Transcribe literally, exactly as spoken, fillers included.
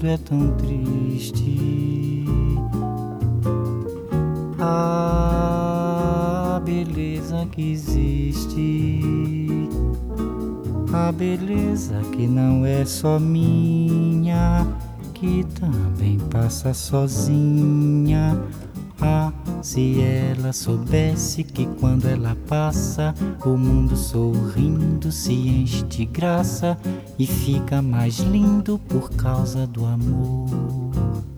tudo é tão triste. A beleza que existe, a beleza que não é só minha, que também passa sozinha. Ah, se ela soubesse que quando ela passa, o mundo sorrindo se enche de graça e fica mais lindo por causa do amor.